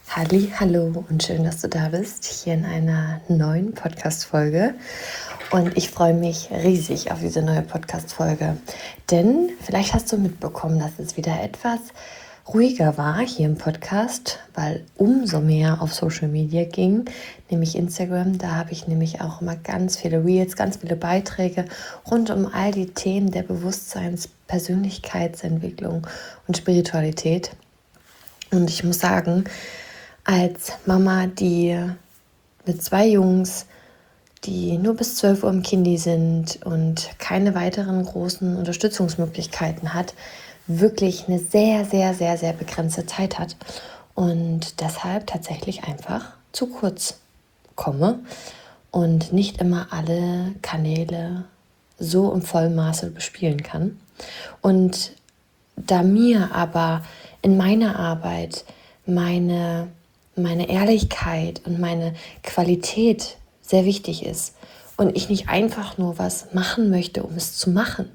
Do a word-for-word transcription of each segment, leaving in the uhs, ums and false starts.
Halli, hallo und schön, dass du da bist, hier in einer neuen Podcast-Folge. Und ich freue mich riesig auf diese neue Podcast-Folge, denn vielleicht hast du mitbekommen, dass es wieder etwas ruhiger war hier im Podcast, weil umso mehr auf Social Media ging, nämlich Instagram. Da habe ich nämlich auch immer ganz viele Reels, ganz viele Beiträge rund um all die Themen der Bewusstseins-, Persönlichkeitsentwicklung und Spiritualität. Und ich muss sagen, als Mama, die mit zwei Jungs, die nur bis zwölf Uhr im Kindi sind und keine weiteren großen Unterstützungsmöglichkeiten hat, wirklich eine sehr, sehr, sehr, sehr begrenzte Zeit hat und deshalb tatsächlich einfach zu kurz komme und nicht immer alle Kanäle so im vollen Maße bespielen kann. Und da mir aber in meiner Arbeit meine, meine Ehrlichkeit und meine Qualität sehr wichtig ist und ich nicht einfach nur was machen möchte, um es zu machen,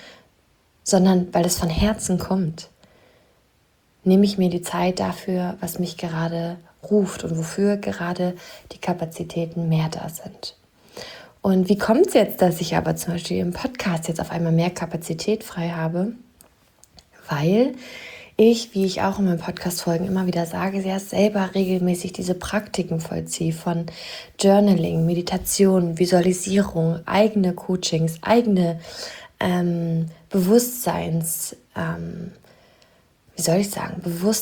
sondern weil es von Herzen kommt, nehme ich mir die Zeit dafür, was mich gerade ruft und wofür gerade die Kapazitäten mehr da sind. Und wie kommt es jetzt, dass ich aber zum Beispiel im Podcast jetzt auf einmal mehr Kapazität frei habe? Weil ich, wie ich auch in meinen Podcast-Folgen immer wieder sage, sehr selber regelmäßig diese Praktiken vollziehe von Journaling, Meditation, Visualisierung, eigene Coachings, eigene ähm, Bewusstseins, ähm, wie soll ich sagen,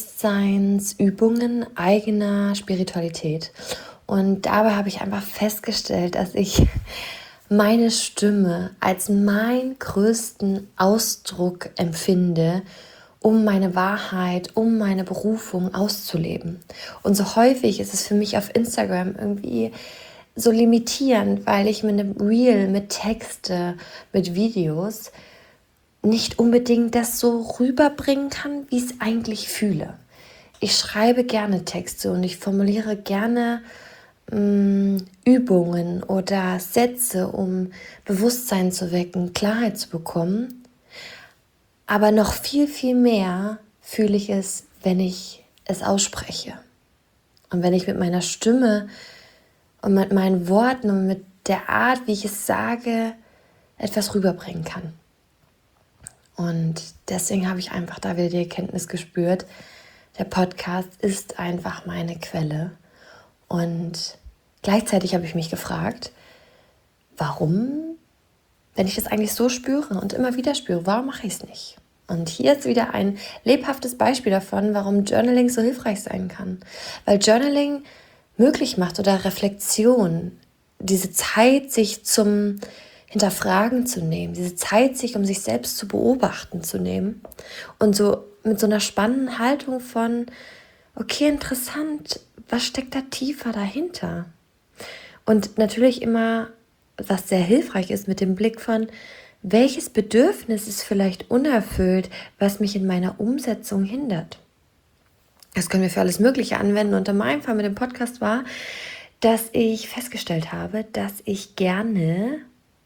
Bewusstseinsübungen eigener Spiritualität. Und dabei habe ich einfach festgestellt, dass ich meine Stimme als meinen größten Ausdruck empfinde, um meine Wahrheit, um meine Berufung auszuleben. Und so häufig ist es für mich auf Instagram irgendwie so limitierend, weil ich mit einem Reel, mit Texte, mit Videos nicht unbedingt das so rüberbringen kann, wie ich es eigentlich fühle. Ich schreibe gerne Texte und ich formuliere gerne mh, Übungen oder Sätze, um Bewusstsein zu wecken, Klarheit zu bekommen. Aber noch viel, viel mehr fühle ich es, wenn ich es ausspreche. Und wenn ich mit meiner Stimme und mit meinen Worten und mit der Art, wie ich es sage, etwas rüberbringen kann. Und deswegen habe ich einfach da wieder die Erkenntnis gespürt, der Podcast ist einfach meine Quelle. Und gleichzeitig habe ich mich gefragt, warum, wenn ich das eigentlich so spüre und immer wieder spüre, warum mache ich es nicht? Und hier ist wieder ein lebhaftes Beispiel davon, warum Journaling so hilfreich sein kann. Weil Journaling möglich macht oder Reflexion, diese Zeit, sich zum Hinterfragen zu nehmen, diese Zeit, sich um sich selbst zu beobachten zu nehmen und so mit so einer spannenden Haltung von, okay, interessant, was steckt da tiefer dahinter? Und natürlich immer, was sehr hilfreich ist, mit dem Blick von, welches Bedürfnis ist vielleicht unerfüllt, was mich in meiner Umsetzung hindert? Das können wir für alles Mögliche anwenden. Und in meinem Fall mit dem Podcast war, dass ich festgestellt habe, dass ich gerne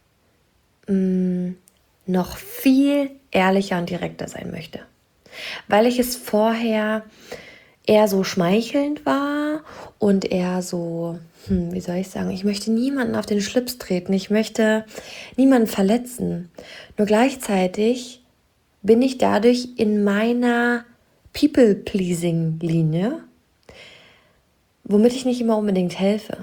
mh, noch viel ehrlicher und direkter sein möchte. Weil ich es vorher eher so schmeichelnd war und eher so, hm, wie soll ich sagen, ich möchte niemanden auf den Schlips treten, ich möchte niemanden verletzen. Nur gleichzeitig bin ich dadurch in meiner People-Pleasing-Linie, womit ich nicht immer unbedingt helfe.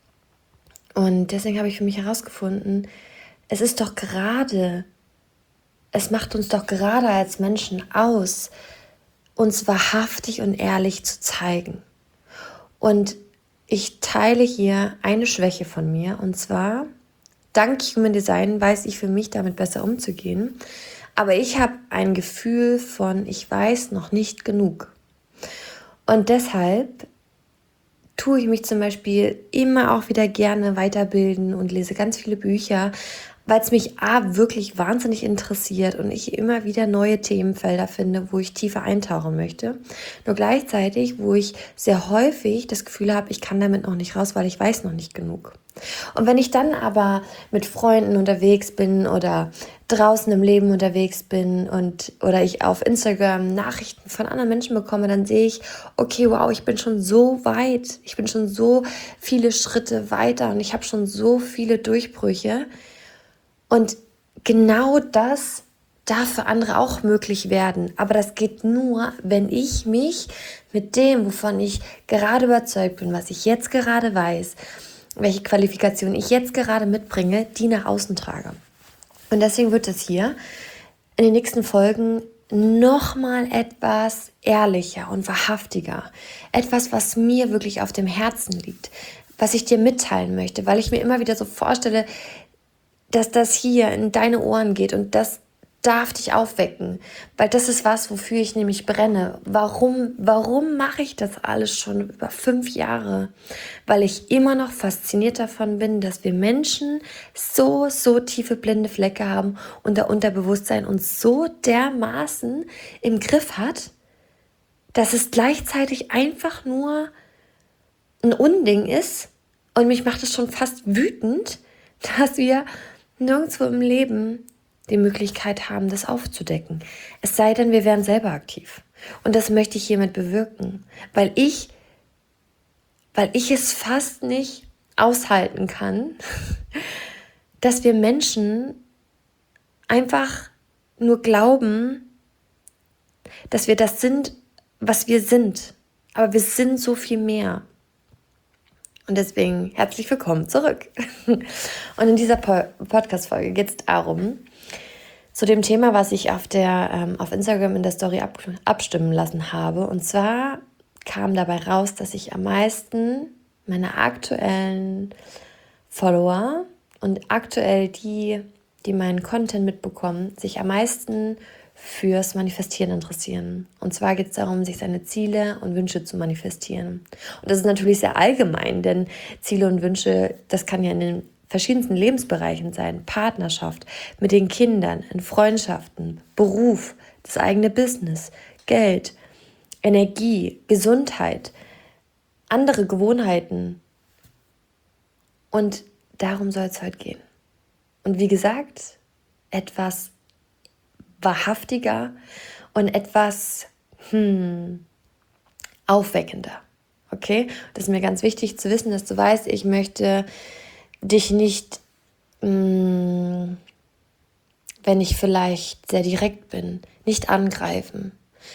Und deswegen habe ich für mich herausgefunden, es ist doch gerade, es macht uns doch gerade als Menschen aus, uns wahrhaftig und ehrlich zu zeigen. Und ich teile hier eine Schwäche von mir, und zwar, dank Human Design weiß ich für mich damit besser umzugehen, aber ich habe ein Gefühl von, ich weiß noch nicht genug. Und deshalb tue ich mich zum Beispiel immer auch wieder gerne weiterbilden und lese ganz viele Bücher, weil es mich A, wirklich wahnsinnig interessiert und ich immer wieder neue Themenfelder finde, wo ich tiefer eintauchen möchte. Nur gleichzeitig, wo ich sehr häufig das Gefühl habe, ich kann damit noch nicht raus, weil ich weiß noch nicht genug. Und wenn ich dann aber mit Freunden unterwegs bin oder draußen im Leben unterwegs bin und oder ich auf Instagram Nachrichten von anderen Menschen bekomme, dann sehe ich, okay, wow, ich bin schon so weit, ich bin schon so viele Schritte weiter und ich habe schon so viele Durchbrüche. Und genau das darf für andere auch möglich werden. Aber das geht nur, wenn ich mich mit dem, wovon ich gerade überzeugt bin, was ich jetzt gerade weiß, welche Qualifikation ich jetzt gerade mitbringe, die nach außen trage. Und deswegen wird es hier in den nächsten Folgen nochmal etwas ehrlicher und wahrhaftiger. Etwas, was mir wirklich auf dem Herzen liegt, was ich dir mitteilen möchte, weil ich mir immer wieder so vorstelle, dass das hier in deine Ohren geht und das darf dich aufwecken, weil das ist was, wofür ich nämlich brenne. Warum, warum mache ich das alles schon über fünf Jahre? Weil ich immer noch fasziniert davon bin, dass wir Menschen so, so tiefe blinde Flecke haben und der Unterbewusstsein uns so dermaßen im Griff hat, dass es gleichzeitig einfach nur ein Unding ist und mich macht es schon fast wütend, dass wir nirgendwo im Leben die Möglichkeit haben, das aufzudecken. Es sei denn, wir wären selber aktiv. Und das möchte ich hiermit bewirken, weil ich, weil ich es fast nicht aushalten kann, dass wir Menschen einfach nur glauben, dass wir das sind, was wir sind. Aber wir sind so viel mehr. Und deswegen herzlich willkommen zurück. Und in dieser Podcast-Folge geht es darum, zu dem Thema, was ich auf, der, ähm, auf Instagram in der Story ab, abstimmen lassen habe. Und zwar kam dabei raus, dass ich am meisten meine aktuellen Follower und aktuell die, die meinen Content mitbekommen, sich am meisten fürs Manifestieren interessieren. Und zwar geht es darum, sich seine Ziele und Wünsche zu manifestieren. Und das ist natürlich sehr allgemein, denn Ziele und Wünsche, das kann ja in den verschiedensten Lebensbereichen sein. Partnerschaft, mit den Kindern, in Freundschaften, Beruf, das eigene Business, Geld, Energie, Gesundheit, andere Gewohnheiten. Und darum soll es heute gehen. Und wie gesagt, etwas wahrhaftiger und etwas hm, aufweckender. Okay? Das ist mir ganz wichtig zu wissen, dass du weißt, ich möchte dich nicht, mh, wenn ich vielleicht sehr direkt bin, nicht angreifen,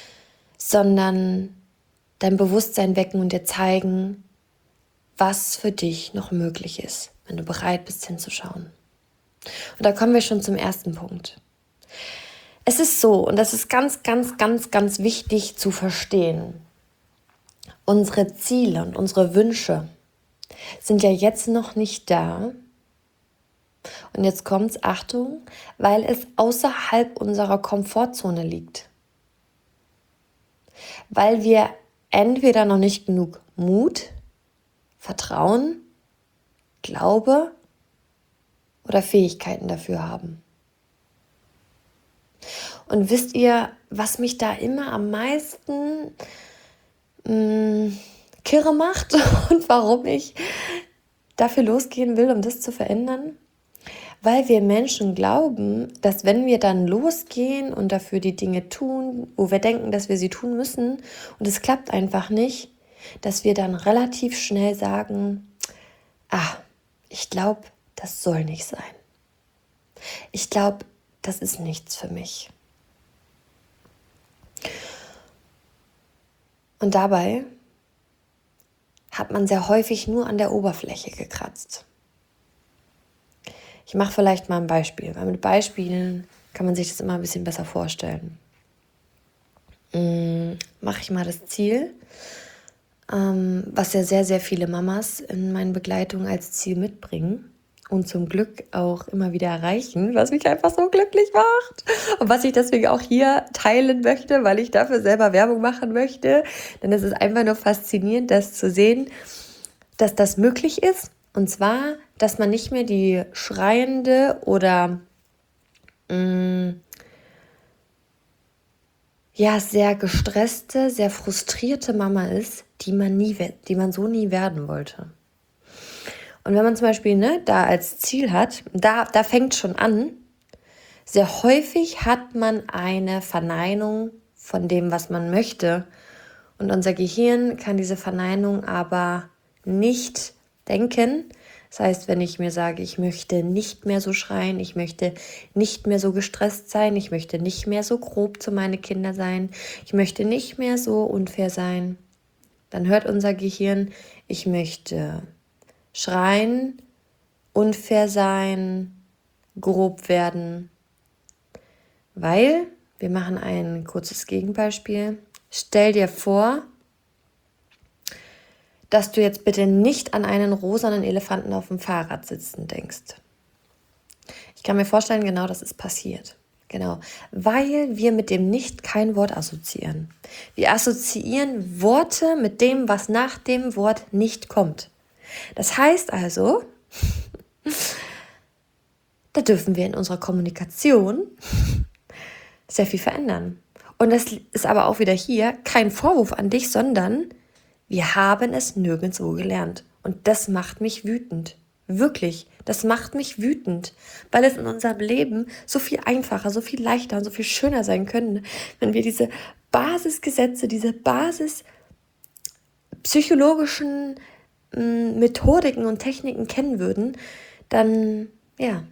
sondern dein Bewusstsein wecken und dir zeigen, was für dich noch möglich ist, wenn du bereit bist hinzuschauen. Und da kommen wir schon zum ersten Punkt. Es ist so, und das ist ganz, ganz, ganz, ganz wichtig zu verstehen, unsere Ziele und unsere Wünsche sind ja jetzt noch nicht da. Und jetzt kommt's, Achtung, weil es außerhalb unserer Komfortzone liegt. Weil wir entweder noch nicht genug Mut, Vertrauen, Glaube oder Fähigkeiten dafür haben. Und wisst ihr, was mich da immer am meisten mh, kirre macht und warum ich dafür losgehen will, um das zu verändern? Weil wir Menschen glauben, dass wenn wir dann losgehen und dafür die Dinge tun, wo wir denken, dass wir sie tun müssen und es klappt einfach nicht, dass wir dann relativ schnell sagen, ah, ich glaube, das soll nicht sein. Ich glaube, das ist nichts für mich. Und dabei hat man sehr häufig nur an der Oberfläche gekratzt. Ich mache vielleicht mal ein Beispiel, weil mit Beispielen kann man sich das immer ein bisschen besser vorstellen. Hm, mache ich mal das Ziel, ähm, was ja sehr, sehr viele Mamas in meinen Begleitungen als Ziel mitbringen und zum Glück auch immer wieder erreichen, was mich einfach so glücklich macht und was ich deswegen auch hier teilen möchte, weil ich dafür selber Werbung machen möchte. Denn es ist einfach nur faszinierend, das zu sehen, dass das möglich ist. Und zwar dass man nicht mehr die schreiende oder mh, ja, sehr gestresste, sehr frustrierte Mama ist, die man nie, die man so nie werden wollte. Und wenn man zum Beispiel ne, da als Ziel hat, da, da fängt schon an, sehr häufig hat man eine Verneinung von dem, was man möchte. Und unser Gehirn kann diese Verneinung aber nicht denken. Das heißt, wenn ich mir sage, ich möchte nicht mehr so schreien, ich möchte nicht mehr so gestresst sein, ich möchte nicht mehr so grob zu meinen Kindern sein, ich möchte nicht mehr so unfair sein, dann hört unser Gehirn, ich möchte schreien, unfair sein, grob werden, weil, wir machen ein kurzes Gegenbeispiel, stell dir vor, dass du jetzt bitte nicht an einen rosanen Elefanten auf dem Fahrrad sitzen denkst. Ich kann mir vorstellen, genau das ist passiert. Genau, weil wir mit dem Nicht kein Wort assoziieren. Wir assoziieren Worte mit dem, was nach dem Wort nicht kommt. Das heißt also, da dürfen wir in unserer Kommunikation sehr viel verändern. Und das ist aber auch wieder hier kein Vorwurf an dich, sondern wir haben es nirgendwo gelernt. Und das macht mich wütend. Wirklich, das macht mich wütend, weil es in unserem Leben so viel einfacher, so viel leichter und so viel schöner sein könnte, wenn wir diese Basisgesetze, diese basispsychologischen m, Methodiken und Techniken kennen würden, dann, ja,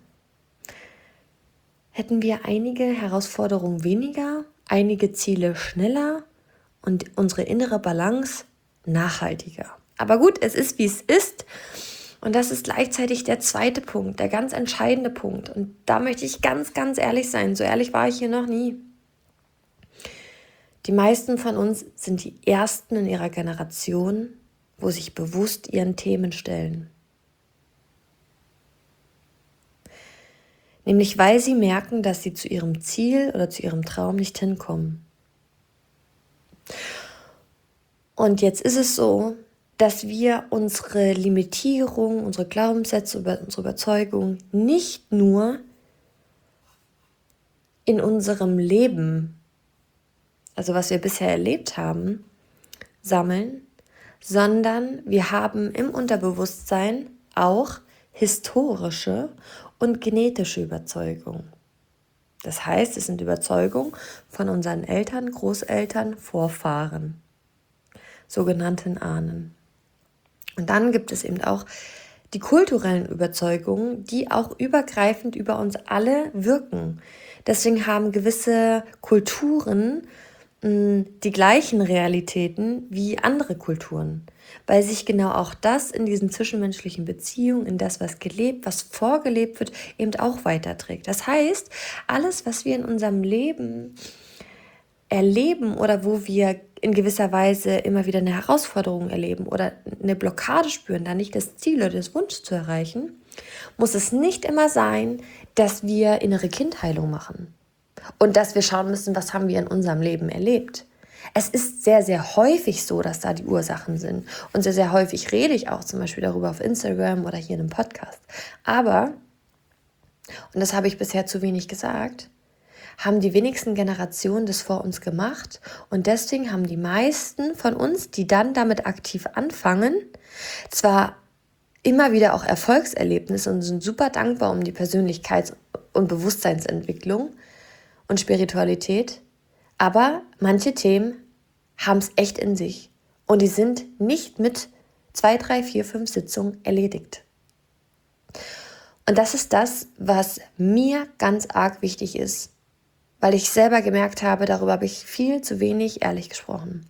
hätten wir einige Herausforderungen weniger, einige Ziele schneller und unsere innere Balance nachhaltiger. Aber gut, es ist, wie es ist. Und das ist gleichzeitig der zweite Punkt, der ganz entscheidende Punkt. Und da möchte ich ganz, ganz ehrlich sein. So ehrlich war ich hier noch nie. Die meisten von uns sind die Ersten in ihrer Generation, wo sich bewusst ihren Themen stellen. Nämlich weil sie merken, dass sie zu ihrem Ziel oder zu ihrem Traum nicht hinkommen. Und jetzt ist es so, dass wir unsere Limitierung, unsere Glaubenssätze, unsere Überzeugung nicht nur in unserem Leben, also was wir bisher erlebt haben, sammeln, sondern wir haben im Unterbewusstsein auch historische und genetische Überzeugungen. Das heißt, es sind Überzeugungen von unseren Eltern, Großeltern, Vorfahren, sogenannten Ahnen. Und dann gibt es eben auch die kulturellen Überzeugungen, die auch übergreifend über uns alle wirken. Deswegen haben gewisse Kulturen mh, die gleichen Realitäten wie andere Kulturen, weil sich genau auch das in diesen zwischenmenschlichen Beziehungen, in das, was gelebt, was vorgelebt wird, eben auch weiterträgt. Das heißt, alles, was wir in unserem Leben erleben oder wo wir in gewisser Weise immer wieder eine Herausforderung erleben oder eine Blockade spüren, da nicht das Ziel oder das Wunsch zu erreichen, muss es nicht immer sein, dass wir innere Kindheilung machen und dass wir schauen müssen, was haben wir in unserem Leben erlebt. Es ist sehr, sehr häufig so, dass da die Ursachen sind und sehr, sehr häufig rede ich auch zum Beispiel darüber auf Instagram oder hier in einem Podcast. Aber, und das habe ich bisher zu wenig gesagt, haben die wenigsten Generationen das vor uns gemacht und deswegen haben die meisten von uns, die dann damit aktiv anfangen, zwar immer wieder auch Erfolgserlebnisse und sind super dankbar um die Persönlichkeits- und Bewusstseinsentwicklung und Spiritualität, aber manche Themen haben es echt in sich und die sind nicht mit zwei, drei, vier, fünf Sitzungen erledigt. Und das ist das, was mir ganz arg wichtig ist, weil ich selber gemerkt habe, darüber habe ich viel zu wenig ehrlich gesprochen.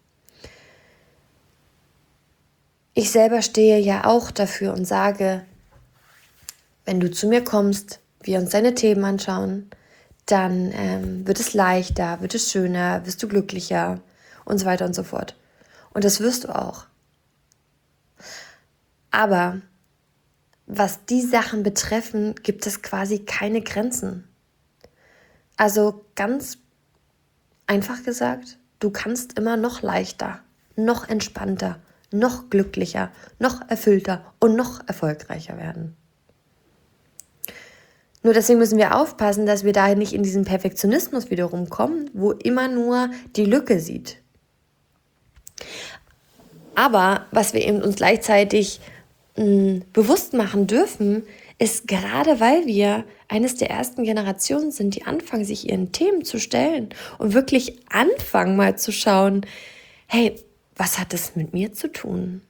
Ich selber stehe ja auch dafür und sage, wenn du zu mir kommst, wir uns deine Themen anschauen, dann ähm, wird es leichter, wird es schöner, wirst du glücklicher und so weiter und so fort. Und das wirst du auch. Aber was die Sachen betreffen, gibt es quasi keine Grenzen. Also ganz einfach gesagt, du kannst immer noch leichter, noch entspannter, noch glücklicher, noch erfüllter und noch erfolgreicher werden. Nur deswegen müssen wir aufpassen, dass wir da nicht in diesen Perfektionismus wiederum kommen, wo immer nur die Lücke sieht. Aber was wir eben uns gleichzeitig mh, bewusst machen dürfen, ist, gerade weil wir eines der ersten Generationen sind, die anfangen, sich ihren Themen zu stellen und wirklich anfangen mal zu schauen, hey, was hat das mit mir zu tun?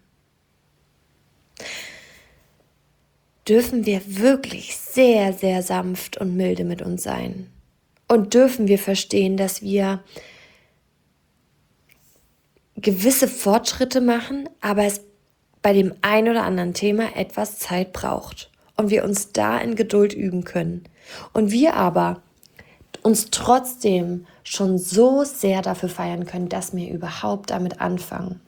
Dürfen wir wirklich sehr, sehr sanft und milde mit uns sein. Und dürfen wir verstehen, dass wir gewisse Fortschritte machen, aber es bei dem einen oder anderen Thema etwas Zeit braucht. Und wir uns da in Geduld üben können. Und wir aber uns trotzdem schon so sehr dafür feiern können, dass wir überhaupt damit anfangen.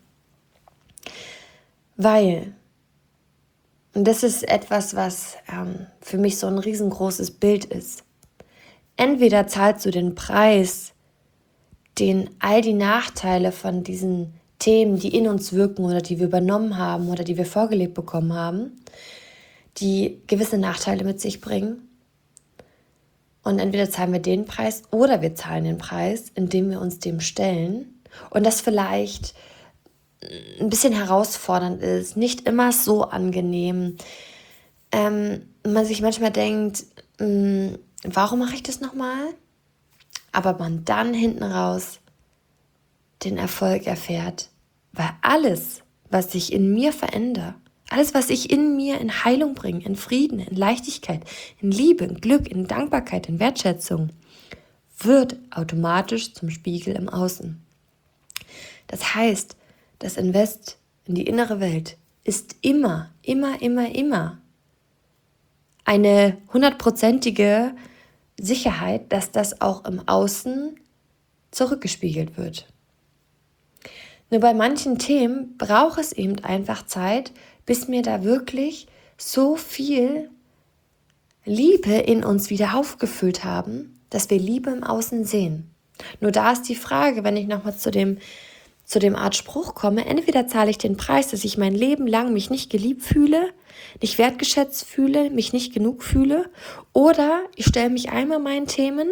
Weil, und das ist etwas, was ähm, für mich so ein riesengroßes Bild ist, entweder zahlst du den Preis, den all die Nachteile von diesen Themen, die in uns wirken oder die wir übernommen haben oder die wir vorgelebt bekommen haben, die gewisse Nachteile mit sich bringen. Und entweder zahlen wir den Preis oder wir zahlen den Preis, indem wir uns dem stellen und das vielleicht ein bisschen herausfordernd ist, nicht immer so angenehm. Ähm, man sich manchmal denkt, mh, warum mache ich das nochmal? Aber man dann hinten raus den Erfolg erfährt, weil alles, was sich in mir verändert, alles, was ich in mir in Heilung bringe, in Frieden, in Leichtigkeit, in Liebe, in Glück, in Dankbarkeit, in Wertschätzung, wird automatisch zum Spiegel im Außen. Das heißt, das Invest in die innere Welt ist immer, immer, immer, immer eine hundertprozentige Sicherheit, dass das auch im Außen zurückgespiegelt wird. Nur bei manchen Themen braucht es eben einfach Zeit, bis wir da wirklich so viel Liebe in uns wieder aufgefüllt haben, dass wir Liebe im Außen sehen. Nur da ist die Frage, wenn ich nochmal zu dem, zu dem Art Spruch komme, entweder zahle ich den Preis, dass ich mein Leben lang mich nicht geliebt fühle, nicht wertgeschätzt fühle, mich nicht genug fühle, oder ich stelle mich einmal meinen Themen,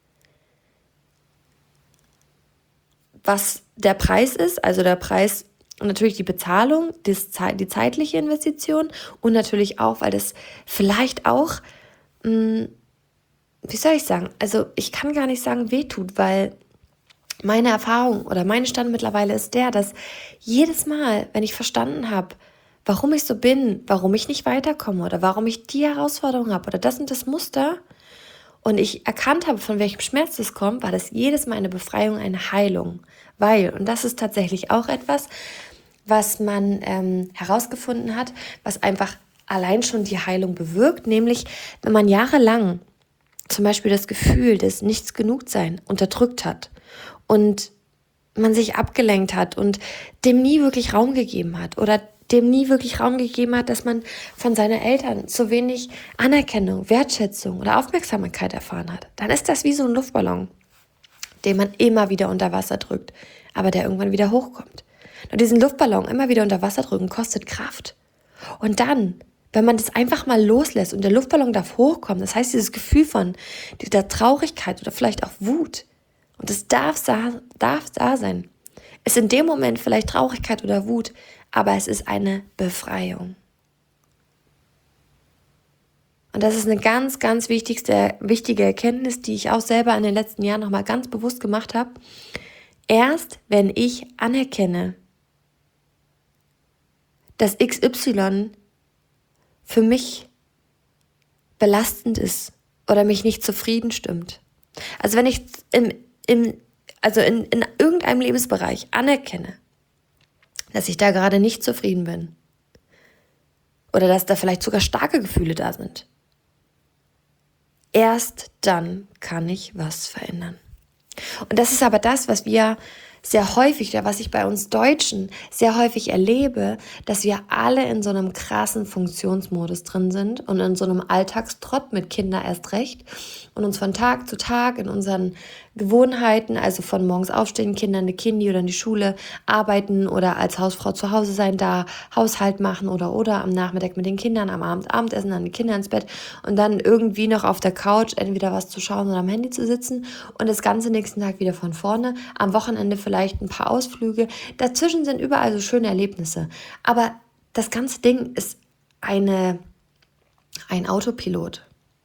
was der Preis ist, also der Preis und natürlich die Bezahlung, das, die zeitliche Investition und natürlich auch, weil das vielleicht auch, mh, wie soll ich sagen, also ich kann gar nicht sagen wehtut, weil meine Erfahrung oder mein Stand mittlerweile ist der, dass jedes Mal, wenn ich verstanden habe, warum ich so bin, warum ich nicht weiterkomme oder warum ich die Herausforderung habe oder das und das Muster und ich erkannt habe, von welchem Schmerz das kommt, war das jedes Mal eine Befreiung, eine Heilung. Weil, und das ist tatsächlich auch etwas, was man ähm, herausgefunden hat, was einfach allein schon die Heilung bewirkt, nämlich wenn man jahrelang zum Beispiel das Gefühl des Nichts-Genug-Sein unterdrückt hat und man sich abgelenkt hat und dem nie wirklich Raum gegeben hat oder dem nie wirklich Raum gegeben hat, dass man von seinen Eltern zu wenig Anerkennung, Wertschätzung oder Aufmerksamkeit erfahren hat, dann ist das wie so ein Luftballon, den man immer wieder unter Wasser drückt, aber der irgendwann wieder hochkommt. Nur diesen Luftballon immer wieder unter Wasser drücken kostet Kraft. Und dann, wenn man das einfach mal loslässt und der Luftballon darf hochkommen, das heißt dieses Gefühl von dieser Traurigkeit oder vielleicht auch Wut, und das darf, darf da sein, ist in dem Moment vielleicht Traurigkeit oder Wut, aber es ist eine Befreiung. Und das ist eine ganz, ganz wichtigste, wichtige Erkenntnis, die ich auch selber in den letzten Jahren nochmal ganz bewusst gemacht habe. Erst wenn ich anerkenne, dass X Y für mich belastend ist oder mich nicht zufrieden stimmt. Also wenn ich im, im, also in, in irgendeinem Lebensbereich anerkenne, dass ich da gerade nicht zufrieden bin oder dass da vielleicht sogar starke Gefühle da sind, erst dann kann ich was verändern. Und das ist aber das, was wir sehr häufig, oder was ich bei uns Deutschen sehr häufig erlebe, dass wir alle in so einem krassen Funktionsmodus drin sind und in so einem Alltagstrott mit Kindern erst recht und uns von Tag zu Tag in unseren Gewohnheiten, also von morgens aufstehen, Kinder in die Kindi oder in die Schule, arbeiten oder als Hausfrau zu Hause sein, da Haushalt machen oder oder am Nachmittag mit den Kindern, am Abend Abendessen, dann die Kinder ins Bett und dann irgendwie noch auf der Couch entweder was zu schauen oder am Handy zu sitzen und das ganze nächsten Tag wieder von vorne, am Wochenende vielleicht ein paar Ausflüge. Dazwischen sind überall so schöne Erlebnisse. Aber das ganze Ding ist eine, ein Autopilot,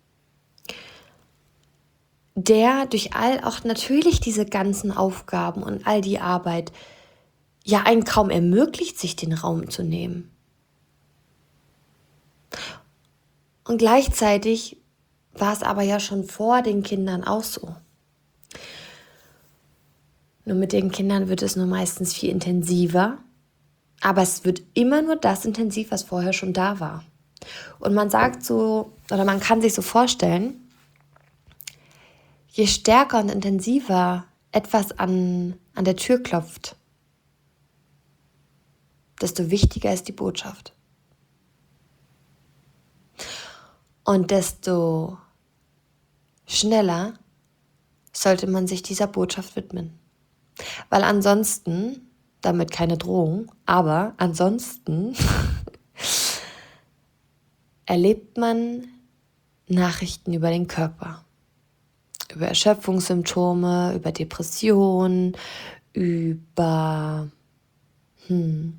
der durch all auch natürlich diese ganzen Aufgaben und all die Arbeit ja einen kaum ermöglicht, sich den Raum zu nehmen. Und gleichzeitig war es aber ja schon vor den Kindern auch so. Nur mit den Kindern wird es nur meistens viel intensiver, aber es wird immer nur das intensiv, was vorher schon da war. Und man sagt so, oder man kann sich so vorstellen, je stärker und intensiver etwas an, an der Tür klopft, desto wichtiger ist die Botschaft. Und desto schneller sollte man sich dieser Botschaft widmen. Weil ansonsten, damit keine Drohung, aber ansonsten erlebt man Nachrichten über den Körper. Über Erschöpfungssymptome, über Depressionen, über hm,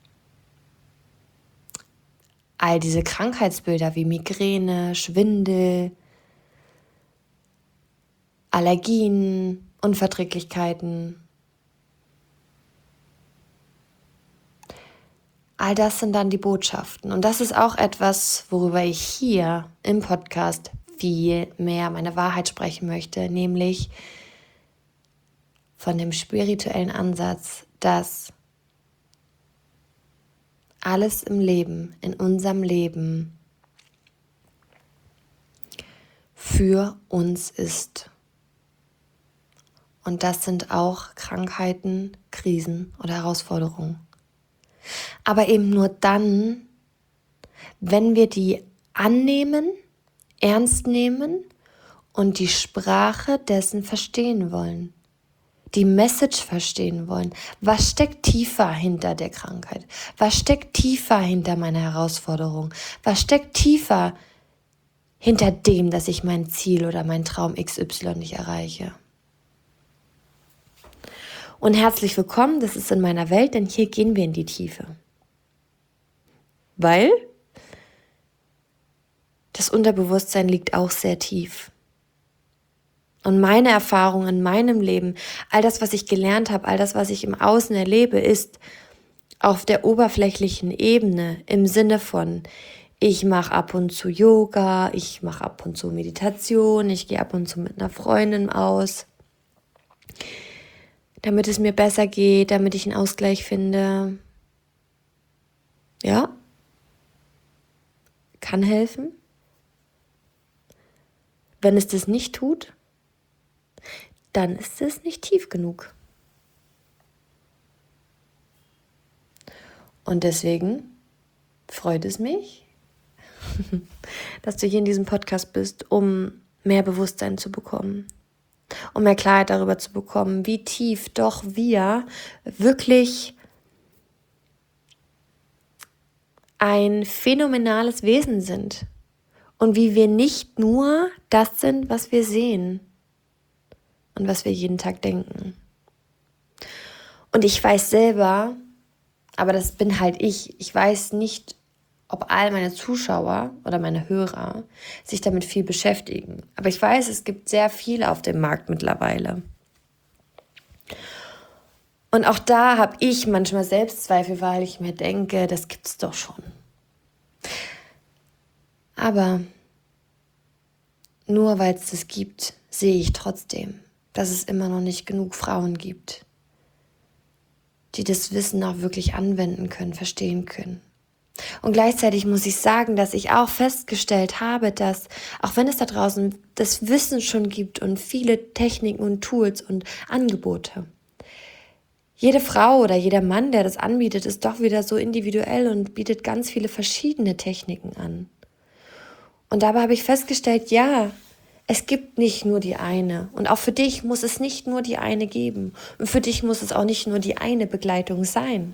all diese Krankheitsbilder wie Migräne, Schwindel, Allergien, Unverträglichkeiten. All das sind dann die Botschaften. Und das ist auch etwas, worüber ich hier im Podcast viel mehr meine Wahrheit sprechen möchte, nämlich von dem spirituellen Ansatz, dass alles im Leben, in unserem Leben für uns ist. Und das sind auch Krankheiten, Krisen oder Herausforderungen. Aber eben nur dann, wenn wir die annehmen, ernst nehmen und die Sprache dessen verstehen wollen, die Message verstehen wollen. Was steckt tiefer hinter der Krankheit? Was steckt tiefer hinter meiner Herausforderung? Was steckt tiefer hinter dem, dass ich mein Ziel oder mein Traum X Y nicht erreiche? Und herzlich willkommen, das ist in meiner Welt, denn hier gehen wir in die Tiefe. Weil das Unterbewusstsein liegt auch sehr tief. Und meine Erfahrung in meinem Leben, all das, was ich gelernt habe, all das, was ich im Außen erlebe, ist auf der oberflächlichen Ebene im Sinne von, ich mache ab und zu Yoga, ich mache ab und zu Meditation, ich gehe ab und zu mit einer Freundin aus, damit es mir besser geht, damit ich einen Ausgleich finde. Ja, kann helfen. Wenn es das nicht tut, dann ist es nicht tief genug. Und deswegen freut es mich, dass du hier in diesem Podcast bist, um mehr Bewusstsein zu bekommen, um mehr Klarheit darüber zu bekommen, wie tief doch wir wirklich ein phänomenales Wesen sind und wie wir nicht nur das sind, was wir sehen und was wir jeden Tag denken. Und ich weiß selber, aber das bin halt ich, ich weiß nicht, ob all meine Zuschauer oder meine Hörer sich damit viel beschäftigen. Aber ich weiß, es gibt sehr viel auf dem Markt mittlerweile. Und auch da habe ich manchmal Selbstzweifel, weil ich mir denke, das gibt's doch schon. Aber nur weil es das gibt, sehe ich trotzdem, dass es immer noch nicht genug Frauen gibt, die das Wissen auch wirklich anwenden können, verstehen können. Und gleichzeitig muss ich sagen, dass ich auch festgestellt habe, dass, auch wenn es da draußen das Wissen schon gibt und viele Techniken und Tools und Angebote, jede Frau oder jeder Mann, der das anbietet, ist doch wieder so individuell und bietet ganz viele verschiedene Techniken an. Und dabei habe ich festgestellt, ja, Es gibt nicht nur die eine. Und auch für dich muss es nicht nur die eine geben. Und für dich muss es auch nicht nur die eine Begleitung sein.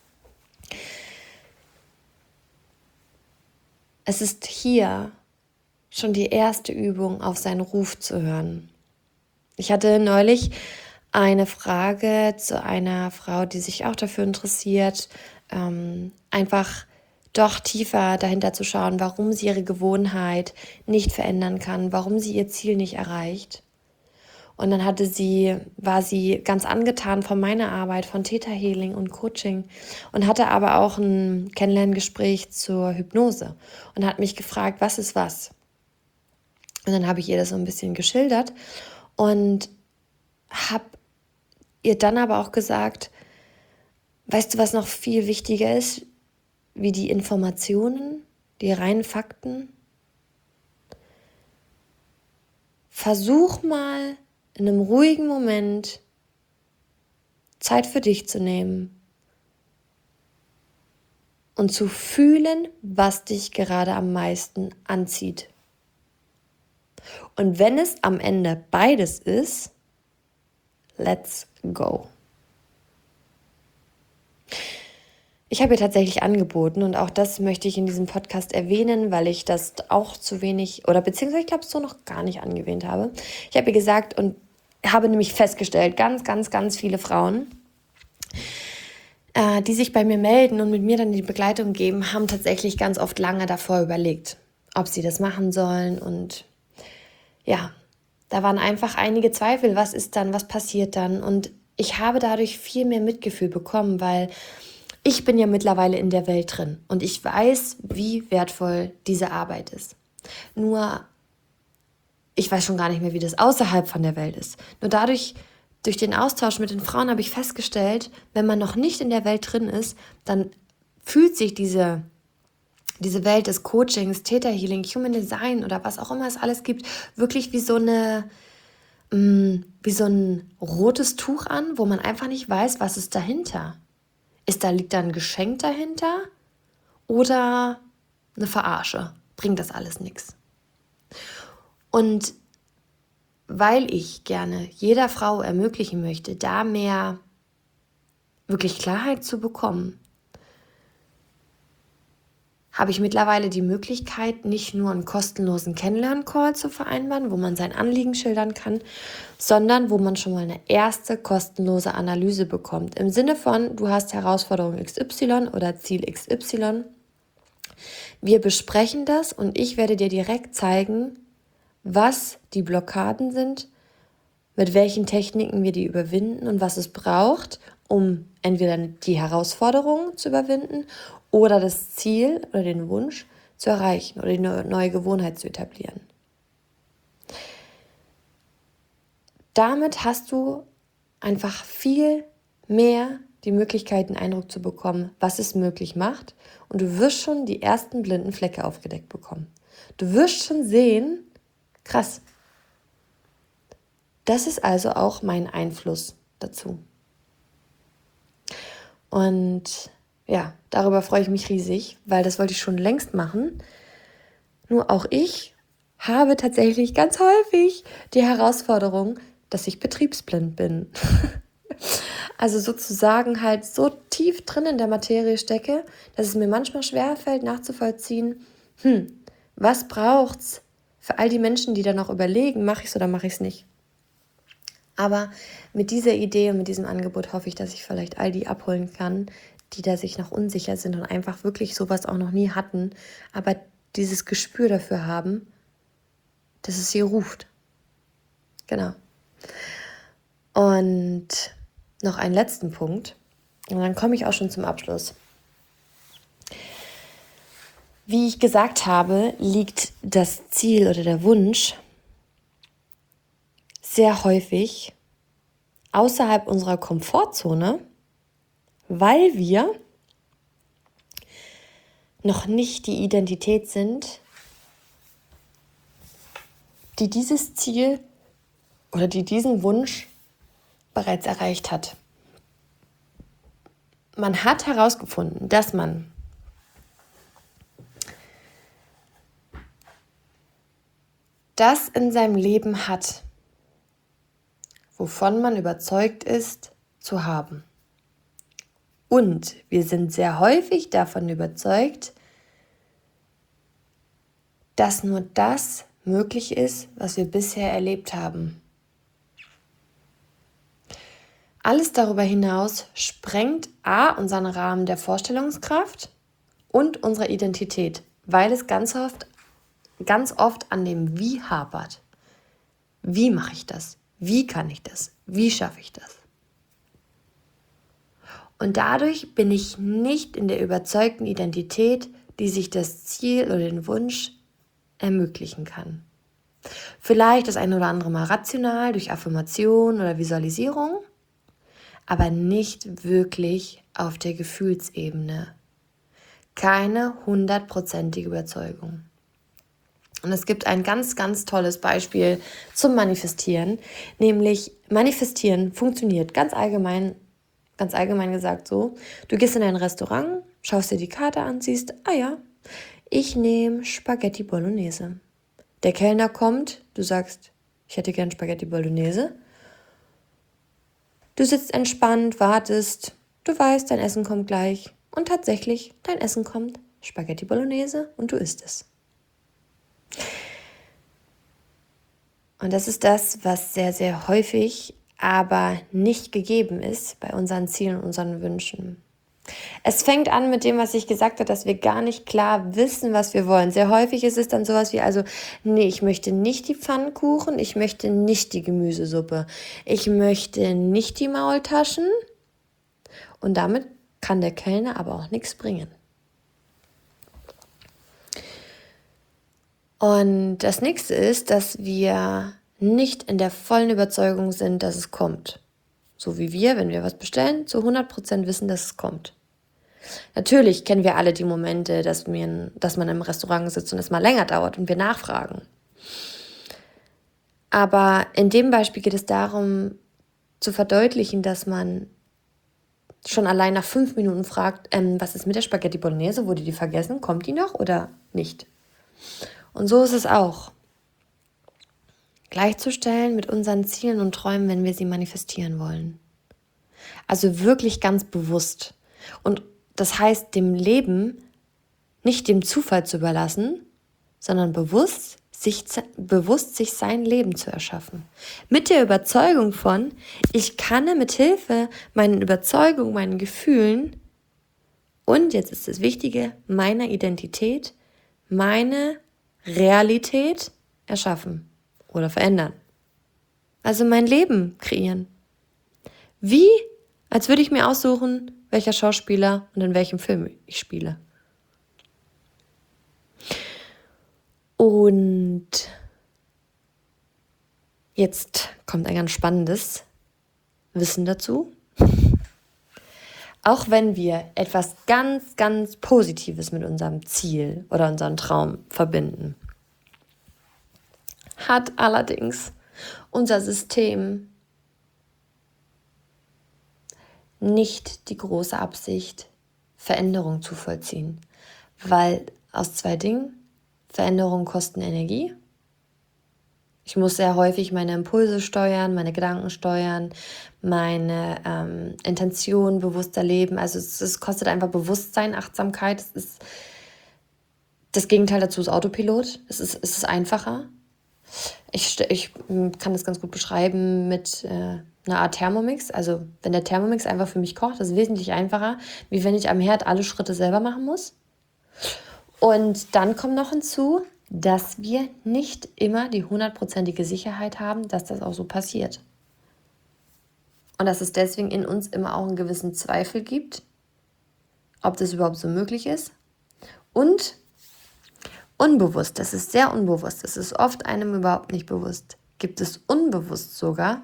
Es ist hier schon die erste Übung, auf seinen Ruf zu hören. Ich hatte neulich eine Frage zu einer Frau, die sich auch dafür interessiert, ähm, einfach doch tiefer dahinter zu schauen, warum sie ihre Gewohnheit nicht verändern kann, warum sie ihr Ziel nicht erreicht. Und dann hatte sie, war sie ganz angetan von meiner Arbeit, von Theta Healing und Coaching und hatte aber auch ein Kennenlerngespräch zur Hypnose und hat mich gefragt, was ist was? Und dann habe ich ihr das so ein bisschen geschildert und habe ihr dann aber auch gesagt, weißt du, was noch viel wichtiger ist, wie die Informationen, die reinen Fakten? Versuch mal in einem ruhigen Moment Zeit für dich zu nehmen und zu fühlen, was dich gerade am meisten anzieht. Und wenn es am Ende beides ist, let's go. Ich habe ihr tatsächlich angeboten und auch das möchte ich in diesem Podcast erwähnen, weil ich das auch zu wenig oder beziehungsweise ich glaube es so noch gar nicht angewähnt habe. Ich habe ihr gesagt und habe nämlich festgestellt, ganz, ganz, ganz viele Frauen, äh, die sich bei mir melden und mit mir dann die Begleitung geben, haben tatsächlich ganz oft lange davor überlegt, ob sie das machen sollen. Und ja, da waren einfach einige Zweifel, was ist dann, was passiert dann. Und ich habe dadurch viel mehr Mitgefühl bekommen, weil ich bin ja mittlerweile in der Welt drin und ich weiß, wie wertvoll diese Arbeit ist. Nur, ich weiß schon gar nicht mehr, wie das außerhalb von der Welt ist. Nur dadurch, durch den Austausch mit den Frauen habe ich festgestellt, wenn man noch nicht in der Welt drin ist, dann fühlt sich diese, diese Welt des Coachings, Theta Healing, Human Design oder was auch immer es alles gibt, wirklich wie so eine, wie so ein rotes Tuch an, wo man einfach nicht weiß, was ist dahinter. Ist da, liegt da ein Geschenk dahinter oder eine Verarsche? Bringt das alles nichts. Und weil ich gerne jeder Frau ermöglichen möchte, da mehr wirklich Klarheit zu bekommen, habe ich mittlerweile die Möglichkeit, nicht nur einen kostenlosen Kennenlern-Call zu vereinbaren, wo man sein Anliegen schildern kann, sondern wo man schon mal eine erste kostenlose Analyse bekommt. Im Sinne von, du hast Herausforderung X Y oder Ziel X Y. Wir besprechen das und ich werde dir direkt zeigen, was die Blockaden sind, mit welchen Techniken wir die überwinden und was es braucht, um entweder die Herausforderung zu überwinden oder das Ziel oder den Wunsch zu erreichen oder die neue Gewohnheit zu etablieren. Damit hast du einfach viel mehr die Möglichkeit, einen Eindruck zu bekommen, was es möglich macht, und du wirst schon die ersten blinden Flecke aufgedeckt bekommen. Du wirst schon sehen, krass, das ist also auch mein Einfluss dazu. Und ja, darüber freue ich mich riesig, weil das wollte ich schon längst machen. Nur auch ich habe tatsächlich ganz häufig die Herausforderung, dass ich betriebsblind bin. Also sozusagen halt so tief drin in der Materie stecke, dass es mir manchmal schwerfällt nachzuvollziehen, hm, was braucht's für all die Menschen, die da noch überlegen, mache ich es oder mache ich es nicht. Aber mit dieser Idee und mit diesem Angebot hoffe ich, dass ich vielleicht all die abholen kann, die da sich noch unsicher sind und einfach wirklich sowas auch noch nie hatten, aber dieses Gespür dafür haben, dass es sie ruft. Genau. Und noch einen letzten Punkt und dann komme ich auch schon zum Abschluss. Wie ich gesagt habe, liegt das Ziel oder der Wunsch sehr häufig außerhalb unserer Komfortzone, weil wir noch nicht die Identität sind, die dieses Ziel oder die diesen Wunsch bereits erreicht hat. Man hat herausgefunden, dass man das in seinem Leben hat, wovon man überzeugt ist, zu haben. Und wir sind sehr häufig davon überzeugt, dass nur das möglich ist, was wir bisher erlebt haben. Alles darüber hinaus sprengt a. unseren Rahmen der Vorstellungskraft und unserer Identität, weil es ganz oft, ganz oft an dem Wie hapert. Wie mache ich das? Wie kann ich das? Wie schaffe ich das? Und dadurch bin ich nicht in der überzeugten Identität, die sich das Ziel oder den Wunsch ermöglichen kann. Vielleicht das eine oder andere Mal rational durch Affirmation oder Visualisierung, aber nicht wirklich auf der Gefühlsebene. Keine hundertprozentige Überzeugung. Und es gibt ein ganz, ganz tolles Beispiel zum Manifestieren, nämlich Manifestieren funktioniert ganz allgemein, ganz allgemein gesagt so. Du gehst in ein Restaurant, schaust dir die Karte an, siehst, ah ja, ich nehme Spaghetti Bolognese. Der Kellner kommt, du sagst, ich hätte gern Spaghetti Bolognese. Du sitzt entspannt, wartest, du weißt, dein Essen kommt gleich. Und tatsächlich, dein Essen kommt, Spaghetti Bolognese, und du isst es. Und das ist das, was sehr, sehr häufig, aber nicht gegeben ist bei unseren Zielen und unseren Wünschen. Es fängt an mit dem, was ich gesagt habe, dass wir gar nicht klar wissen, was wir wollen. Sehr häufig ist es dann sowas wie, also, nee, ich möchte nicht die Pfannkuchen, ich möchte nicht die Gemüsesuppe, ich möchte nicht die Maultaschen, und damit kann der Kellner aber auch nichts bringen. Und das nächste ist, dass wir nicht in der vollen Überzeugung sind, dass es kommt. So wie wir, wenn wir was bestellen, zu hundert Prozent wissen, dass es kommt. Natürlich kennen wir alle die Momente, dass, wir, dass man im Restaurant sitzt und es mal länger dauert und wir nachfragen. Aber in dem Beispiel geht es darum, zu verdeutlichen, dass man schon allein nach fünf Minuten fragt, ähm, was ist mit der Spaghetti Bolognese? Wurde die vergessen? Kommt die noch oder nicht? Und so ist es auch. Gleichzustellen mit unseren Zielen und Träumen, wenn wir sie manifestieren wollen. Also wirklich ganz bewusst. Und das heißt, dem Leben nicht dem Zufall zu überlassen, sondern bewusst sich, bewusst sich sein Leben zu erschaffen. Mit der Überzeugung von, ich kann mit Hilfe meinen Überzeugungen, meinen Gefühlen und, jetzt ist das Wichtige, meiner Identität, meine Realität erschaffen oder verändern. Also mein Leben kreieren. Wie? Als würde ich mir aussuchen, welcher Schauspieler und in welchem Film ich spiele. Und jetzt kommt ein ganz spannendes Wissen dazu. Auch wenn wir etwas ganz, ganz Positives mit unserem Ziel oder unserem Traum verbinden, hat allerdings unser System nicht die große Absicht, Veränderung zu vollziehen. Weil aus zwei Dingen, Veränderungen kosten Energie. Ich muss sehr häufig meine Impulse steuern, meine Gedanken steuern, meine ähm, Intention bewusster leben. Also es, es kostet einfach Bewusstsein, Achtsamkeit. Es ist, das Gegenteil dazu ist Autopilot. Es ist, es ist einfacher. Ich, ich kann das ganz gut beschreiben mit äh, einer Art Thermomix. Also wenn der Thermomix einfach für mich kocht, das ist wesentlich einfacher, wie wenn ich am Herd alle Schritte selber machen muss. Und dann kommt noch hinzu, dass wir nicht immer die hundertprozentige Sicherheit haben, dass das auch so passiert. Und dass es deswegen in uns immer auch einen gewissen Zweifel gibt, ob das überhaupt so möglich ist. Und unbewusst, das ist sehr unbewusst, das ist oft einem überhaupt nicht bewusst, gibt es unbewusst sogar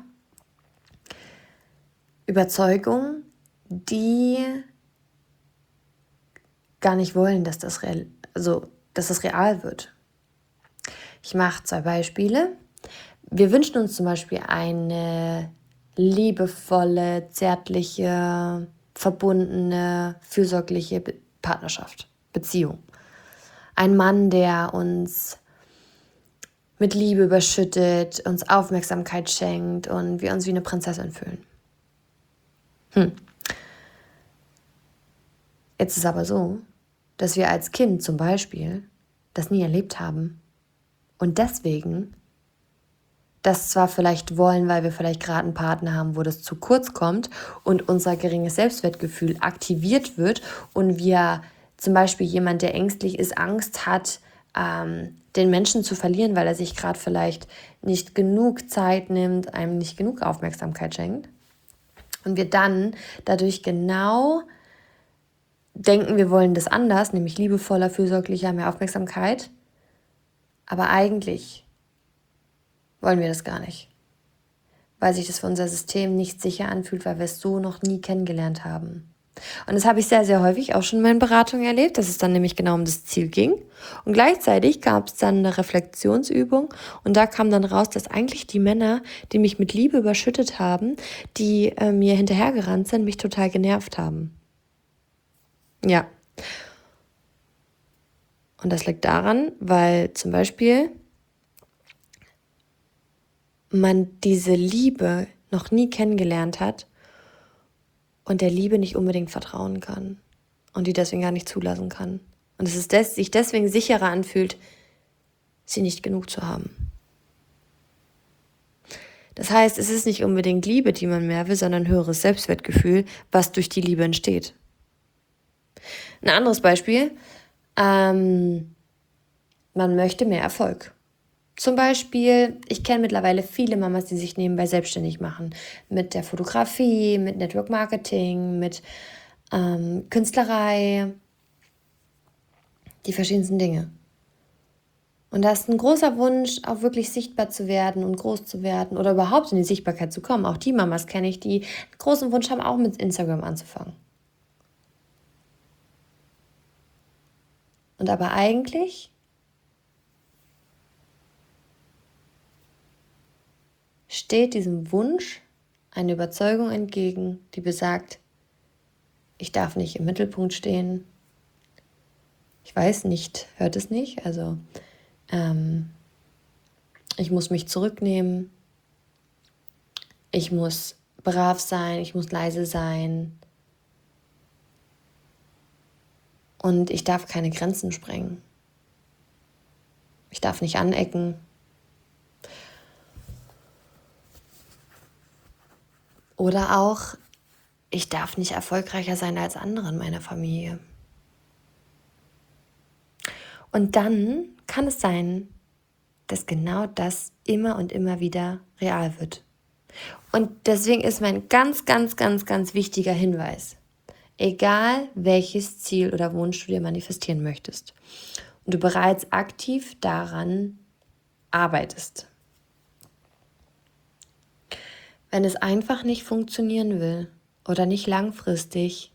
Überzeugungen, die gar nicht wollen, dass das real, also, dass das real wird. Ich mache zwei Beispiele. Wir wünschen uns zum Beispiel eine liebevolle, zärtliche, verbundene, fürsorgliche Be- Partnerschaft, Beziehung. Ein Mann, der uns mit Liebe überschüttet, uns Aufmerksamkeit schenkt und wir uns wie eine Prinzessin fühlen. Hm. Jetzt ist aber so, dass wir als Kind zum Beispiel das nie erlebt haben und deswegen das zwar vielleicht wollen, weil wir vielleicht gerade einen Partner haben, wo das zu kurz kommt und unser geringes Selbstwertgefühl aktiviert wird und wir zum Beispiel jemand, der ängstlich ist, Angst hat, ähm, den Menschen zu verlieren, weil er sich gerade vielleicht nicht genug Zeit nimmt, einem nicht genug Aufmerksamkeit schenkt. Und wir dann dadurch genau denken, wir wollen das anders, nämlich liebevoller, fürsorglicher, mehr Aufmerksamkeit. Aber eigentlich wollen wir das gar nicht, weil sich das für unser System nicht sicher anfühlt, weil wir es so noch nie kennengelernt haben. Und das habe ich sehr, sehr häufig auch schon in meinen Beratungen erlebt, dass es dann nämlich genau um das Ziel ging. Und gleichzeitig gab es dann eine Reflexionsübung und da kam dann raus, dass eigentlich die Männer, die mich mit Liebe überschüttet haben, die äh, mir hinterhergerannt sind, mich total genervt haben. Ja. Und das liegt daran, weil zum Beispiel man diese Liebe noch nie kennengelernt hat und der Liebe nicht unbedingt vertrauen kann und die deswegen gar nicht zulassen kann. Und es ist des, sich deswegen sicherer anfühlt, sie nicht genug zu haben. Das heißt, es ist nicht unbedingt Liebe, die man mehr will, sondern ein höheres Selbstwertgefühl, was durch die Liebe entsteht. Ein anderes Beispiel, ähm, man möchte mehr Erfolg. Zum Beispiel, ich kenne mittlerweile viele Mamas, die sich nebenbei selbstständig machen. Mit der Fotografie, mit Network Marketing, mit ähm, Künstlerei, die verschiedensten Dinge. Und da ist ein großer Wunsch, auch wirklich sichtbar zu werden und groß zu werden oder überhaupt in die Sichtbarkeit zu kommen. Auch die Mamas kenne ich, die einen großen Wunsch haben, auch mit Instagram anzufangen. Und aber eigentlich steht diesem Wunsch eine Überzeugung entgegen, die besagt, ich darf nicht im Mittelpunkt stehen. Ich weiß nicht, hört es nicht. Also ähm, ich muss mich zurücknehmen. Ich muss brav sein, ich muss leise sein. Und ich darf keine Grenzen sprengen. Ich darf nicht anecken. Oder auch, ich darf nicht erfolgreicher sein als andere in meiner Familie. Und dann kann es sein, dass genau das immer und immer wieder real wird. Und deswegen ist mein ganz, ganz, ganz, ganz wichtiger Hinweis, egal welches Ziel oder Wunsch du dir manifestieren möchtest und du bereits aktiv daran arbeitest, wenn es einfach nicht funktionieren will oder nicht langfristig,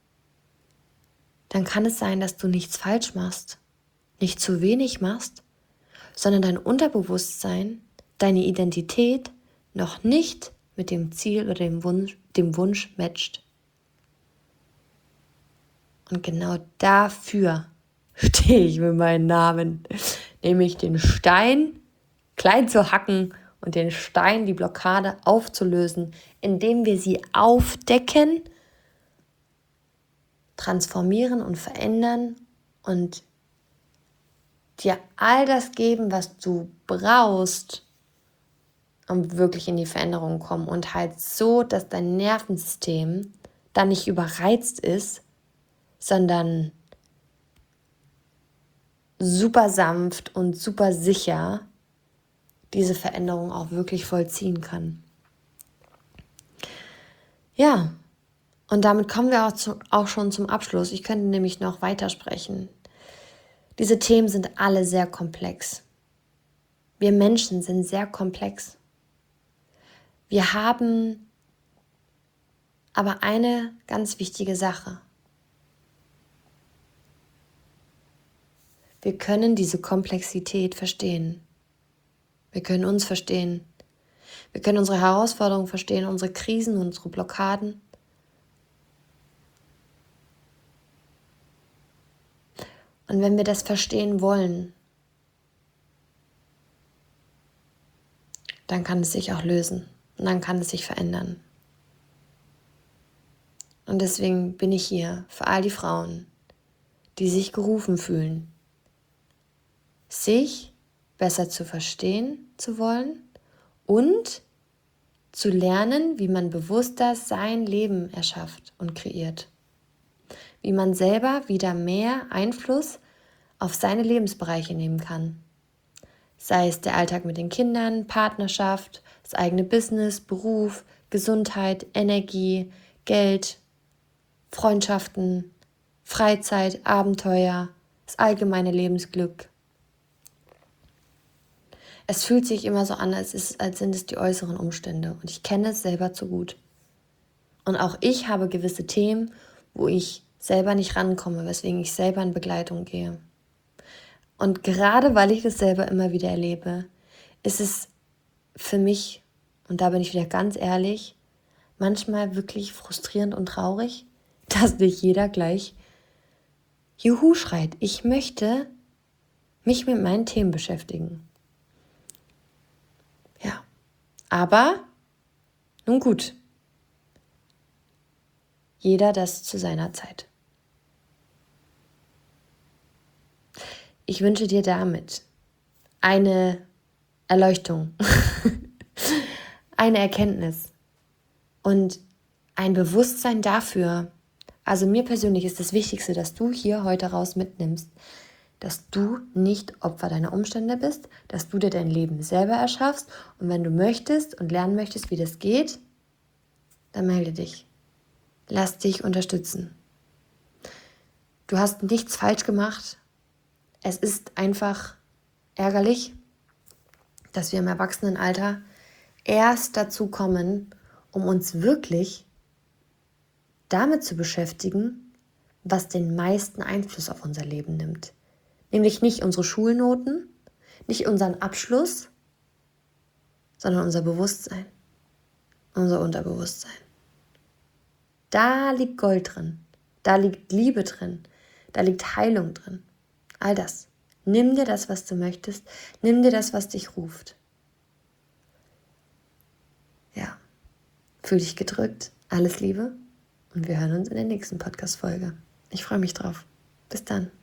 dann kann es sein, dass du nichts falsch machst, nicht zu wenig machst, sondern dein Unterbewusstsein, deine Identität noch nicht mit dem Ziel oder dem Wunsch, dem Wunsch matcht. Und genau dafür stehe ich mit meinem Namen, nämlich den Stein klein zu hacken und den Stein, die Blockade aufzulösen, indem wir sie aufdecken, transformieren und verändern und dir all das geben, was du brauchst, um wirklich in die Veränderung zu kommen und halt so, dass dein Nervensystem dann nicht überreizt ist, sondern super sanft und super sicher diese Veränderung auch wirklich vollziehen kann. Ja, und damit kommen wir auch, zu, auch schon zum Abschluss. Ich könnte nämlich noch weitersprechen. Diese Themen sind alle sehr komplex. Wir Menschen sind sehr komplex. Wir haben aber eine ganz wichtige Sache. Wir können diese Komplexität verstehen. Wir können uns verstehen. Wir können unsere Herausforderungen verstehen, unsere Krisen, unsere Blockaden. Und wenn wir das verstehen wollen, dann kann es sich auch lösen und dann kann es sich verändern. Und deswegen bin ich hier für all die Frauen, die sich gerufen fühlen, sich besser zu verstehen zu wollen und zu lernen, wie man bewusster sein Leben erschafft und kreiert. Wie man selber wieder mehr Einfluss auf seine Lebensbereiche nehmen kann. Sei es der Alltag mit den Kindern, Partnerschaft, das eigene Business, Beruf, Gesundheit, Energie, Geld, Freundschaften, Freizeit, Abenteuer, das allgemeine Lebensglück. Es fühlt sich immer so an, als, ist, als sind es die äußeren Umstände und ich kenne es selber zu gut. Und auch ich habe gewisse Themen, wo ich selber nicht rankomme, weswegen ich selber in Begleitung gehe. Und gerade weil ich das selber immer wieder erlebe, ist es für mich, und da bin ich wieder ganz ehrlich, manchmal wirklich frustrierend und traurig, dass nicht jeder gleich Juhu schreit. Ich möchte mich mit meinen Themen beschäftigen. Ja, aber nun gut, jeder das zu seiner Zeit. Ich wünsche dir damit eine Erleuchtung, eine Erkenntnis und ein Bewusstsein dafür. Also mir persönlich ist das Wichtigste, dass du hier heute raus mitnimmst, dass du nicht Opfer deiner Umstände bist, dass du dir dein Leben selber erschaffst und wenn du möchtest und lernen möchtest, wie das geht, dann melde dich. Lass dich unterstützen. Du hast nichts falsch gemacht. Es ist einfach ärgerlich, dass wir im Erwachsenenalter erst dazu kommen, um uns wirklich damit zu beschäftigen, was den meisten Einfluss auf unser Leben nimmt. Nämlich nicht unsere Schulnoten, nicht unseren Abschluss, sondern unser Bewusstsein, unser Unterbewusstsein. Da liegt Gold drin, da liegt Liebe drin, da liegt Heilung drin. All das. Nimm dir das, was du möchtest, nimm dir das, was dich ruft. Ja, fühl dich gedrückt, alles Liebe und wir hören uns in der nächsten Podcast-Folge. Ich freue mich drauf. Bis dann.